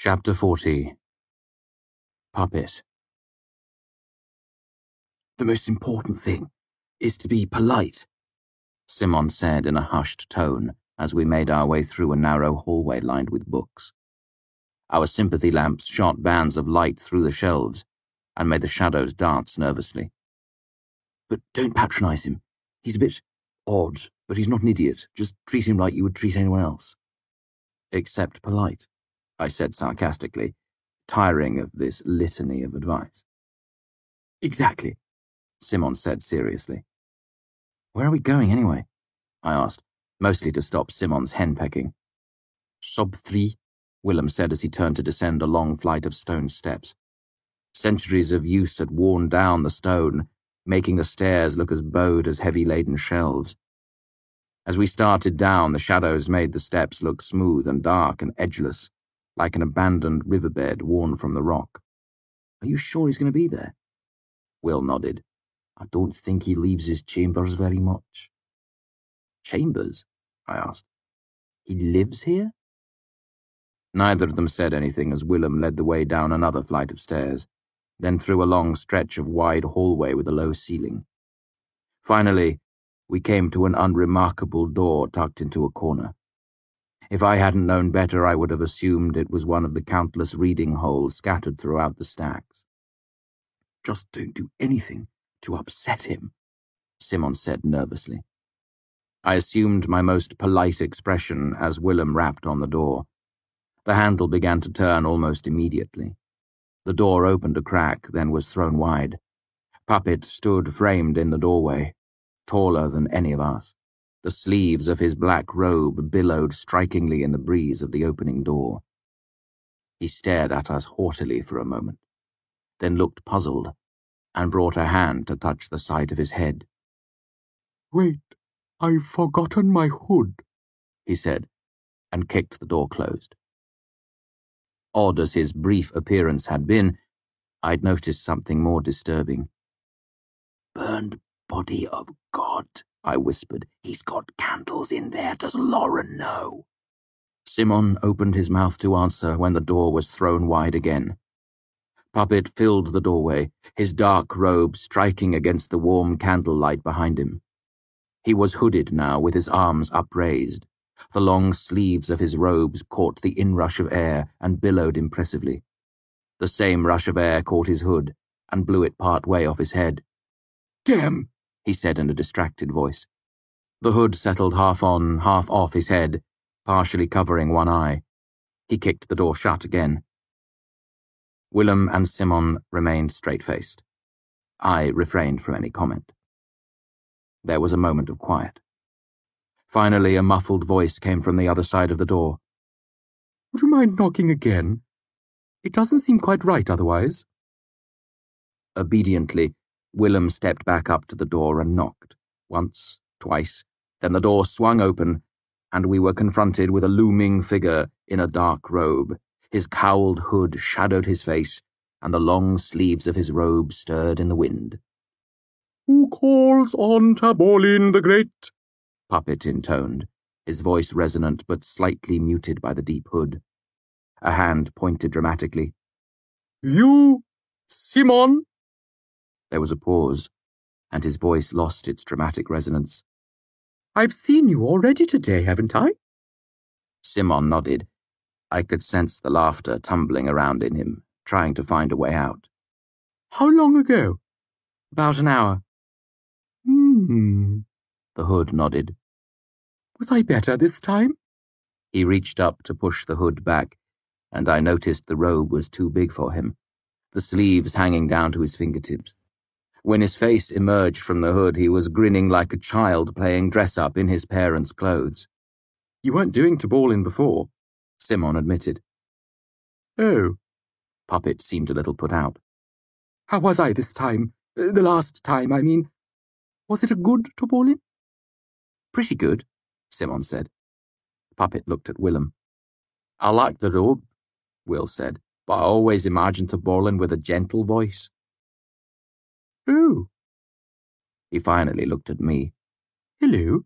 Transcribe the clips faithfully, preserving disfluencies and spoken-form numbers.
Chapter forty. Puppet. "The most important thing is to be polite," Simon said in a hushed tone as we made our way through a narrow hallway lined with books. Our sympathy lamps shot bands of light through the shelves and made the shadows dance nervously. "But don't patronize him. He's a bit odd, but he's not an idiot. Just treat him like you would treat anyone else." "Except polite," I said sarcastically, tiring of this litany of advice. "Exactly," Simon said seriously. "Where are we going anyway?" I asked, mostly to stop Simon's henpecking. "Sub three," Willem said as he turned to descend a long flight of stone steps. Centuries of use had worn down the stone, making the stairs look as bowed as heavy-laden shelves. As we started down, the shadows made the steps look smooth and dark and edgeless, like an abandoned riverbed worn from the rock. "Are you sure he's going to be there?" Will nodded. "I don't think he leaves his chambers very much." "Chambers?" I asked. "He lives here?" Neither of them said anything as Willem led the way down another flight of stairs, then through a long stretch of wide hallway with a low ceiling. Finally, we came to an unremarkable door tucked into a corner. If I hadn't known better, I would have assumed it was one of the countless reading holes scattered throughout the stacks. "Just don't do anything to upset him," Simon said nervously. I assumed my most polite expression as Willem rapped on the door. The handle began to turn almost immediately. The door opened a crack, then was thrown wide. Puppet stood framed in the doorway, taller than any of us. The sleeves of his black robe billowed strikingly in the breeze of the opening door. He stared at us haughtily for a moment, then looked puzzled, and brought a hand to touch the side of his head. "Wait, I've forgotten my hood," he said, and kicked the door closed. Odd as his brief appearance had been, I'd noticed something more disturbing. "Burned body of God," I whispered. "He's got candles in there. Does Lauren know?" Simon opened his mouth to answer when the door was thrown wide again. Puppet filled the doorway, his dark robe striking against the warm candlelight behind him. He was hooded now, with his arms upraised. The long sleeves of his robes caught the inrush of air and billowed impressively. The same rush of air caught his hood and blew it part way off his head. "Damn!" he said in a distracted voice. The hood settled half on, half off his head, partially covering one eye. He kicked the door shut again. Willem and Simon remained straight-faced. I refrained from any comment. There was a moment of quiet. Finally, a muffled voice came from the other side of the door. "Would you mind knocking again? It doesn't seem quite right otherwise." Obediently, Willem stepped back up to the door and knocked, once, twice, then the door swung open, and we were confronted with a looming figure in a dark robe. His cowled hood shadowed his face, and the long sleeves of his robe stirred in the wind. "Who calls on Taborlin the Great?" Puppet intoned, his voice resonant but slightly muted by the deep hood. A hand pointed dramatically. "You, Simon?" There was a pause, and his voice lost its dramatic resonance. "I've seen you already today, haven't I?" Simon nodded. I could sense the laughter tumbling around in him, trying to find a way out. "How long ago?" "About an hour." "Hmm," the hood nodded. "Was I better this time?" He reached up to push the hood back, and I noticed the robe was too big for him, the sleeves hanging down to his fingertips. When his face emerged from the hood, he was grinning like a child playing dress-up in his parents' clothes. "You weren't doing Taborlin before," Simon admitted. "Oh." Puppet seemed a little put out. "How was I this time? Uh, the last time, I mean. Was it a good Taborlin?" "Pretty good," Simon said. Puppet looked at Willem. "I like the robe," Will said, "but I always imagined Taborlin with a gentle voice." "Oh." He finally looked at me. "Hello."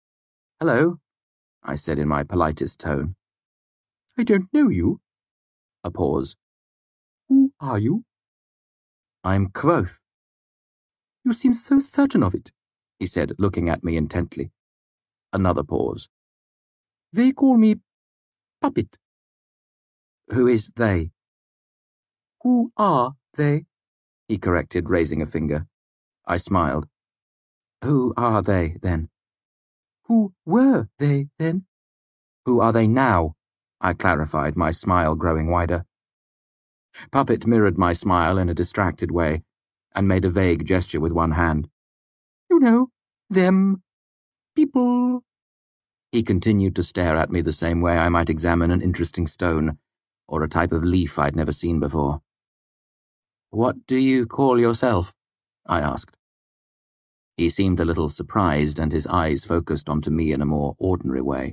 "Hello," I said in my politest tone. "I don't know you." A pause. Who are you? I'm Kvothe. You seem so certain of it, he said, looking at me intently. Another pause. They call me Puppet. Who is they? Who are they? He corrected, raising a finger. I smiled. Who are they, then? Who were they, then? Who are they now? I clarified, my smile growing wider. Puppet mirrored my smile in a distracted way, and made a vague gesture with one hand. You know, them. People. He continued to stare at me the same way I might examine an interesting stone, or a type of leaf I'd never seen before. What do you call yourself? I asked. He seemed a little surprised, and his eyes focused onto me in a more ordinary way.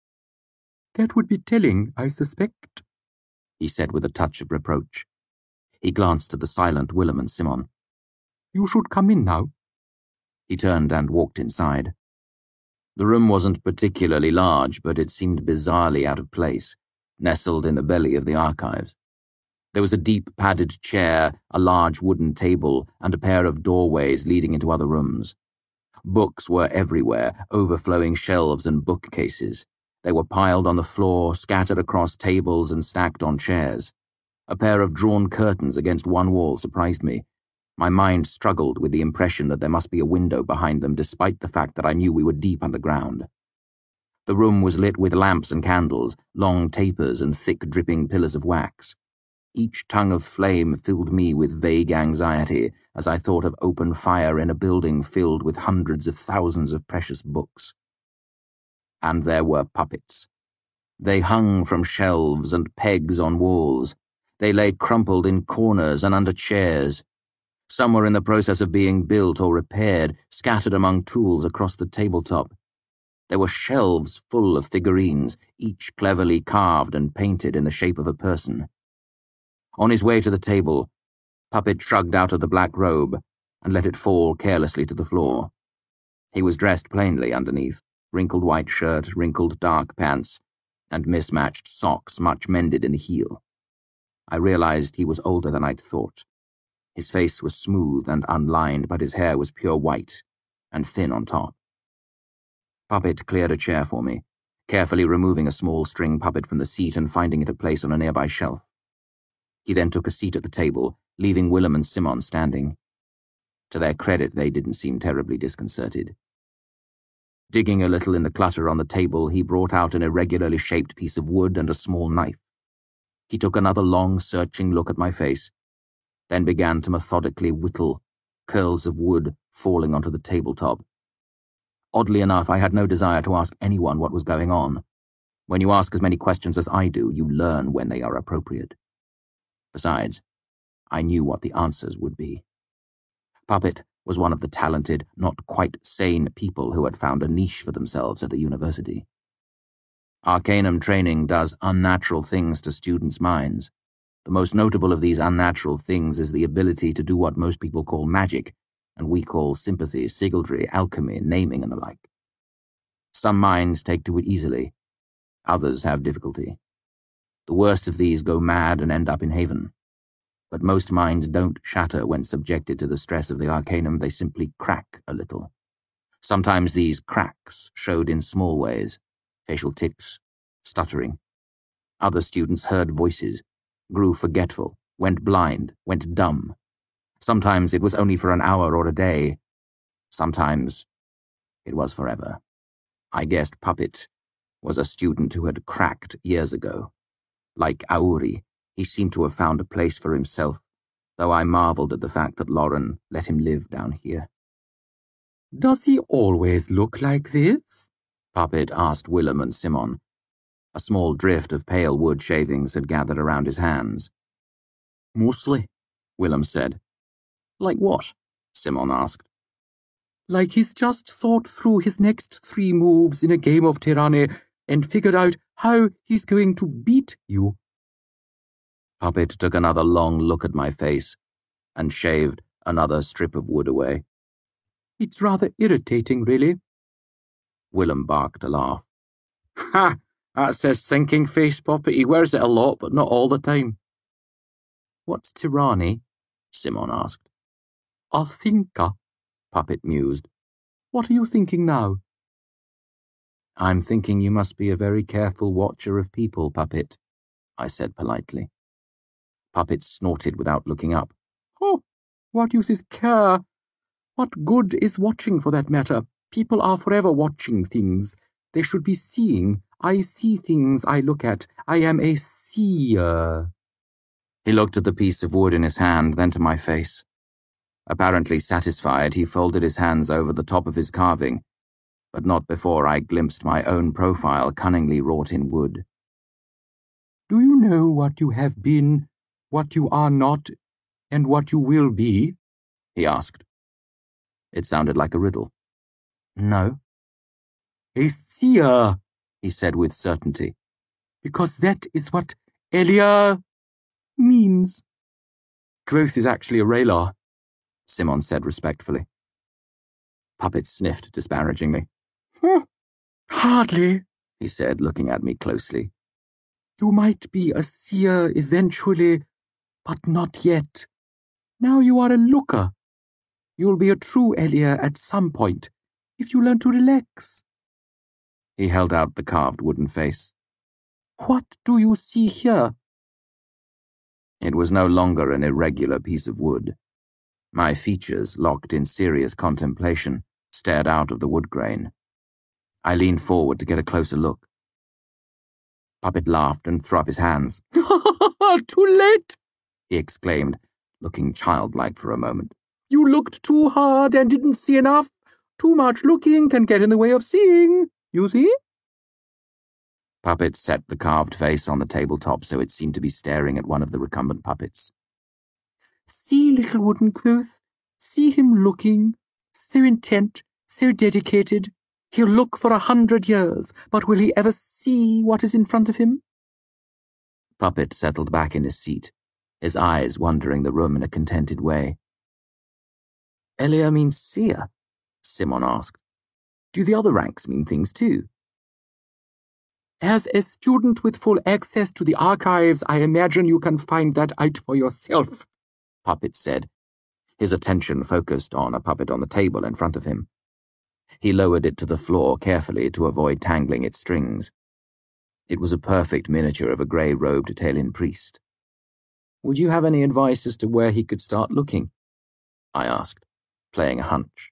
That would be telling, I suspect, he said with a touch of reproach. He glanced at the silent Willem and Simon. You should come in now. He turned and walked inside. The room wasn't particularly large, but it seemed bizarrely out of place, nestled in the belly of the archives. There was a deep padded chair, a large wooden table, and a pair of doorways leading into other rooms. Books were everywhere, overflowing shelves and bookcases. They were piled on the floor, scattered across tables and stacked on chairs. A pair of drawn curtains against one wall surprised me. My mind struggled with the impression that there must be a window behind them, despite the fact that I knew we were deep underground. The room was lit with lamps and candles, long tapers and thick dripping pillars of wax. Each tongue of flame filled me with vague anxiety as I thought of open fire in a building filled with hundreds of thousands of precious books. And there were puppets. They hung from shelves and pegs on walls. They lay crumpled in corners and under chairs. Some were in the process of being built or repaired, scattered among tools across the tabletop. There were shelves full of figurines, each cleverly carved and painted in the shape of a person. On his way to the table, Puppet shrugged out of the black robe and let it fall carelessly to the floor. He was dressed plainly underneath, wrinkled white shirt, wrinkled dark pants, and mismatched socks much mended in the heel. I realized he was older than I'd thought. His face was smooth and unlined, but his hair was pure white and thin on top. Puppet cleared a chair for me, carefully removing a small string puppet from the seat and finding it a place on a nearby shelf. He then took a seat at the table, leaving Willem and Simon standing. To their credit, they didn't seem terribly disconcerted. Digging a little in the clutter on the table, he brought out an irregularly shaped piece of wood and a small knife. He took another long, searching look at my face, then began to methodically whittle, curls of wood falling onto the tabletop. Oddly enough, I had no desire to ask anyone what was going on. When you ask as many questions as I do, you learn when they are appropriate. Besides, I knew what the answers would be. Puppet was one of the talented, not quite sane people who had found a niche for themselves at the university. Arcanum training does unnatural things to students' minds. The most notable of these unnatural things is the ability to do what most people call magic, and we call sympathy, sigildry, alchemy, naming, and the like. Some minds take to it easily. Others have difficulty. The worst of these go mad and end up in Haven. But most minds don't shatter when subjected to the stress of the Arcanum, they simply crack a little. Sometimes these cracks showed in small ways, facial tics, stuttering. Other students heard voices, grew forgetful, went blind, went dumb. Sometimes it was only for an hour or a day. Sometimes it was forever. I guessed Puppet was a student who had cracked years ago. Like Auri, he seemed to have found a place for himself, though I marveled at the fact that Lauren let him live down here. Does he always look like this? Puppet asked Willem and Simon. A small drift of pale wood shavings had gathered around his hands. Mostly, Willem said. Like what? Simon asked. Like he's just thought through his next three moves in a game of Tyranny and figured out how he's going to beat you. Puppet took another long look at my face and shaved another strip of wood away. It's rather irritating, really. Willem barked a laugh. Ha! That's his thinking face, Puppet. He wears it a lot, but not all the time. What's tyranny? Simon asked. A thinker, Puppet mused. What are you thinking now? I'm thinking you must be a very careful watcher of people, Puppet, I said politely. Puppet snorted without looking up. Oh, what use is care? What good is watching, for that matter? People are forever watching things. They should be seeing. I see things I look at. I am a seer. He looked at the piece of wood in his hand, then to my face. Apparently satisfied, he folded his hands over the top of his carving, but not before I glimpsed my own profile cunningly wrought in wood. Do you know what you have been, what you are not, and what you will be? He asked. It sounded like a riddle. No. A seer, he said with certainty. Because that is what Elia means. Growth is actually a Raylar, Simon said respectfully. Puppet sniffed disparagingly. Huh, hardly, he said, looking at me closely. You might be a seer eventually, but not yet. Now you are a looker. You'll be a true Elia at some point, if you learn to relax. He held out the carved wooden face. What do you see here? It was no longer an irregular piece of wood. My features, locked in serious contemplation, stared out of the wood grain. I leaned forward to get a closer look. Puppet laughed and threw up his hands. Too late, he exclaimed, looking childlike for a moment. You looked too hard and didn't see enough. Too much looking can get in the way of seeing, you see? Puppet set the carved face on the tabletop so it seemed to be staring at one of the recumbent puppets. See, little wooden Quoth, see him looking, so intent, so dedicated. He'll look for a hundred years, but will he ever see what is in front of him? Puppet settled back in his seat, his eyes wandering the room in a contented way. Elia means seer, Simon asked. Do the other ranks mean things too? As a student with full access to the archives, I imagine you can find that out for yourself, Puppet said, his attention focused on a puppet on the table in front of him. He lowered it to the floor carefully to avoid tangling its strings. It was a perfect miniature of a grey-robed Talion priest. Would you have any advice as to where he could start looking? I asked, playing a hunch.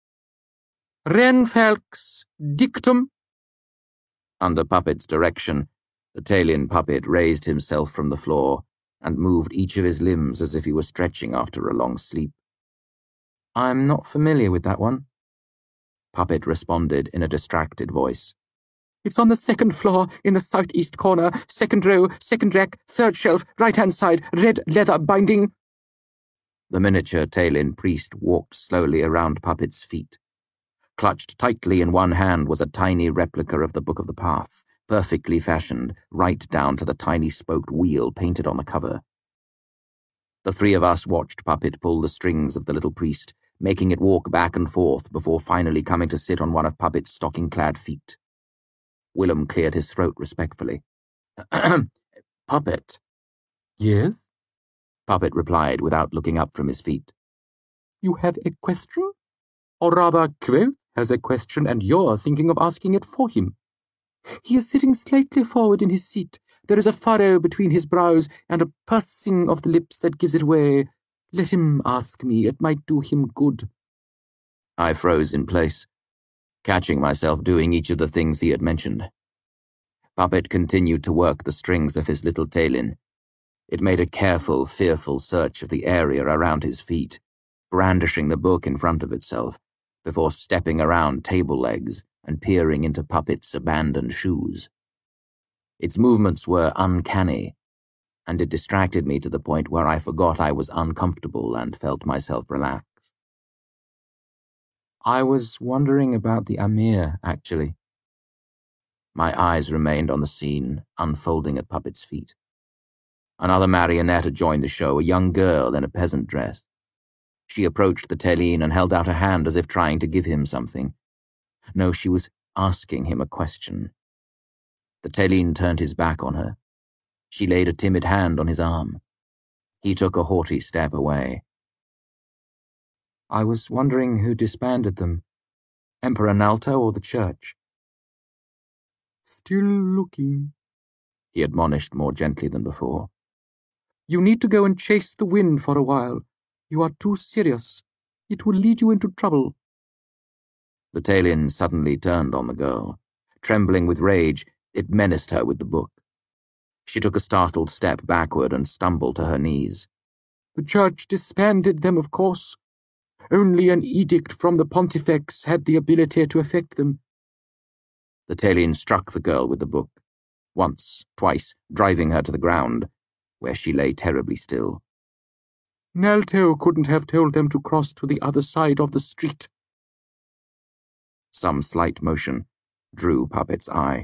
Renfelx dictum. Under Puppet's direction, the Talion puppet raised himself from the floor and moved each of his limbs as if he were stretching after a long sleep. I'm not familiar with that one, Puppet responded in a distracted voice. It's on the second floor, in the southeast corner, second row, second rack, third shelf, right-hand side, red leather binding. The miniature Talion priest walked slowly around Puppet's feet. Clutched tightly in one hand was a tiny replica of the Book of the Path, perfectly fashioned, right down to the tiny spoked wheel painted on the cover. The three of us watched Puppet pull the strings of the little priest, making it walk back and forth before finally coming to sit on one of Puppet's stocking-clad feet. Willem cleared his throat respectfully. Puppet. Yes? Puppet replied without looking up from his feet. You have a question? Or rather, Quoth has a question and you're thinking of asking it for him. He is sitting slightly forward in his seat. There is a furrow between his brows and a pursing of the lips that gives it away. Let him ask me. It might do him good. I froze in place, catching myself doing each of the things he had mentioned. Puppet continued to work the strings of his little Talion. It made a careful, fearful search of the area around his feet, brandishing the book in front of itself, before stepping around table legs and peering into Puppet's abandoned shoes. Its movements were uncanny, and it distracted me to the point where I forgot I was uncomfortable and felt myself relax. I was wondering about the Amir, actually. My eyes remained on the scene, unfolding at Puppet's feet. Another marionette had joined the show, a young girl in a peasant dress. She approached the Talion and held out a hand as if trying to give him something. No, she was asking him a question. The Tellene turned his back on her. She laid a timid hand on his arm. He took a haughty step away. I was wondering who disbanded them, Emperor Nalto or the church. Still looking, he admonished more gently than before. You need to go and chase the wind for a while. You are too serious. It will lead you into trouble. The Tellene suddenly turned on the girl. Trembling with rage, it menaced her with the book. She took a startled step backward and stumbled to her knees. The church disbanded them, of course. Only an edict from the pontifex had the ability to affect them. The Tellene struck the girl with the book, once, twice, driving her to the ground, where she lay terribly still. Nalto couldn't have told them to cross to the other side of the street. Some slight motion drew Puppet's eye.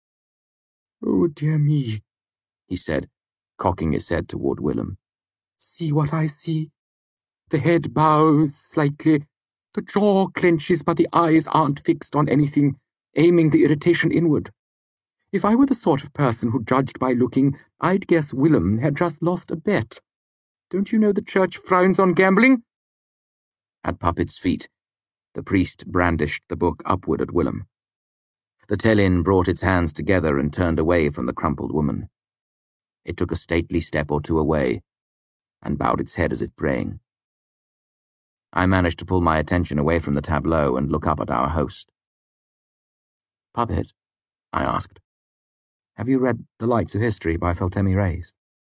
Oh, dear me, he said, cocking his head toward Willem. See what I see? The head bows slightly, the jaw clenches, but the eyes aren't fixed on anything, aiming the irritation inward. If I were the sort of person who judged by looking, I'd guess Willem had just lost a bet. Don't you know the church frowns on gambling? At Puppet's feet, the priest brandished the book upward at Willem. The Tellene brought its hands together and turned away from the crumpled woman. It took a stately step or two away and bowed its head as if praying. I managed to pull my attention away from the tableau and look up at our host. Puppet, I asked, have you read The Lights of History by Feltemi Reyes?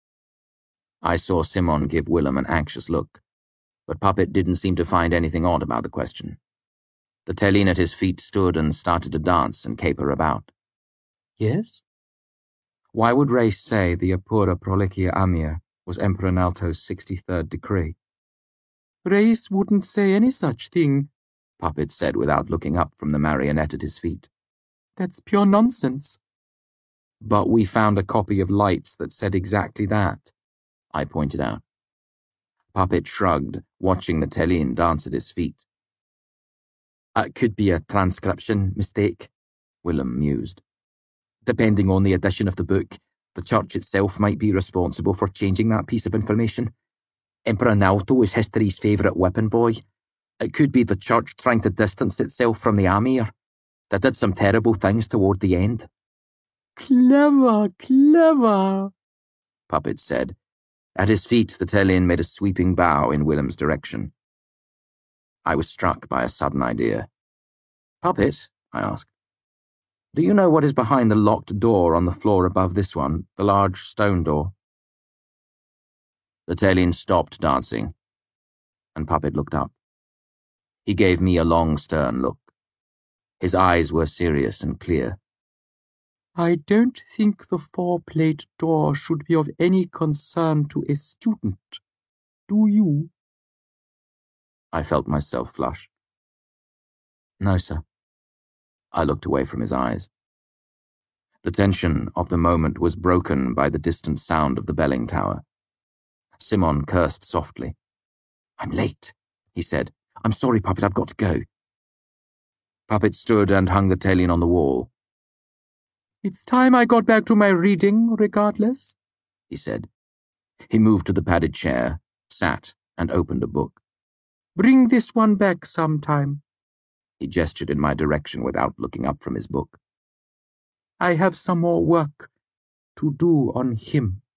I saw Simon give Willem an anxious look, but Puppet didn't seem to find anything odd about the question. The Tellene at his feet stood and started to dance and caper about. Yes? Why would Reyes say the Apura Prolicia Amir was Emperor Nalto's sixty-third decree? Reyes wouldn't say any such thing, Puppet said without looking up from the marionette at his feet. That's pure nonsense. But we found a copy of Lights that said exactly that, I pointed out. Puppet shrugged, watching the Tellene dance at his feet. It could be a transcription mistake, Willem mused. Depending on the edition of the book, the church itself might be responsible for changing that piece of information. Emperor Nalto is history's favourite whipping boy. It could be the church trying to distance itself from the Amir. They did some terrible things toward the end. Clever, clever, Puppet said. At his feet, the Tellene made a sweeping bow in Willem's direction. I was struck by a sudden idea. Puppet, I asked, do you know what is behind the locked door on the floor above this one, the large stone door? The Tellene stopped dancing, and Puppet looked up. He gave me a long, stern look. His eyes were serious and clear. I don't think the four-plate door should be of any concern to a student. Do you? I felt myself flush. No, sir. I looked away from his eyes. The tension of the moment was broken by the distant sound of the belling tower. Simon cursed softly. I'm late, he said. I'm sorry, Puppet, I've got to go. Puppet stood and hung the Tellene on the wall. It's time I got back to my reading, regardless, he said. He moved to the padded chair, sat, and opened a book. Bring this one back sometime. He gestured in my direction without looking up from his book. I have some more work to do on him.